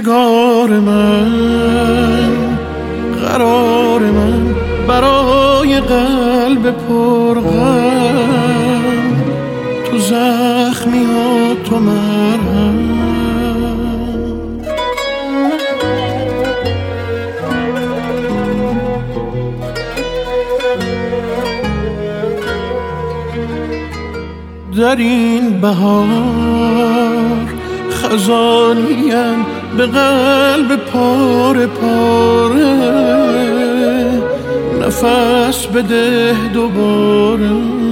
نگار من، قرار من، برای قلب پرغم، تو زخمی ها تو مرهم. در این بهار خزانیم به قلب پاره پاره، نفس بده دوباره.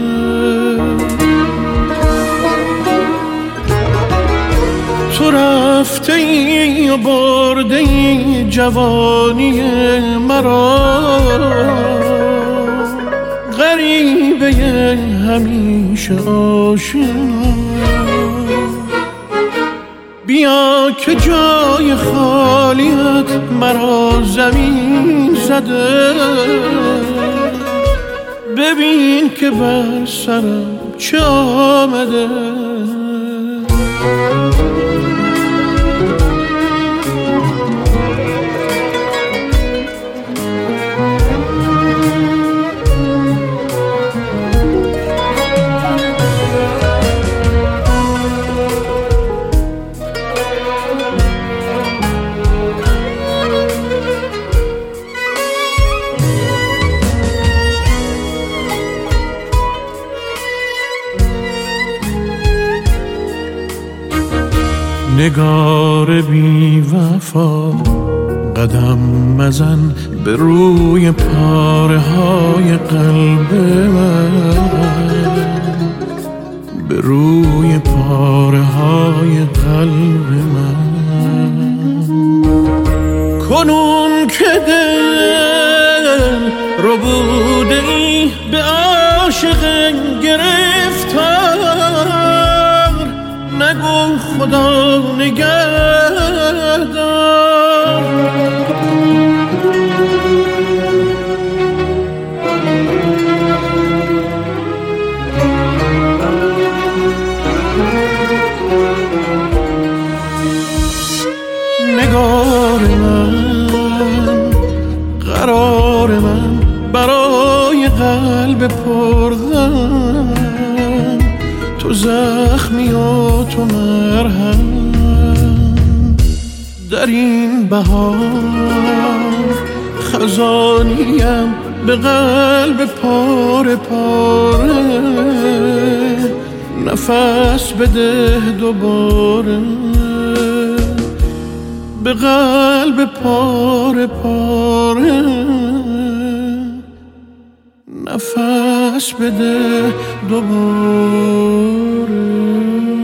تو رفته ای و برده ای جوانی مرا، غریبه همیشه آشنا. بیا که جای خالیت مرا زمین زده، ببین که بر سرم چه آمده. نگار بی وفا قدم مزن به روی پاره های قلب من، به روی پاره های قلب من. کنون که دل رو بوده ای به عاشق گرفتار، نگو خدا نگهدار. نگار من، قرار من، برای قلب پرغم، تو زخمی و تو مرهم. در این بهار خزانیم به قلب پاره پاره، نفس بده دوباره. به قلب پاره پاره نفس بده دوباره.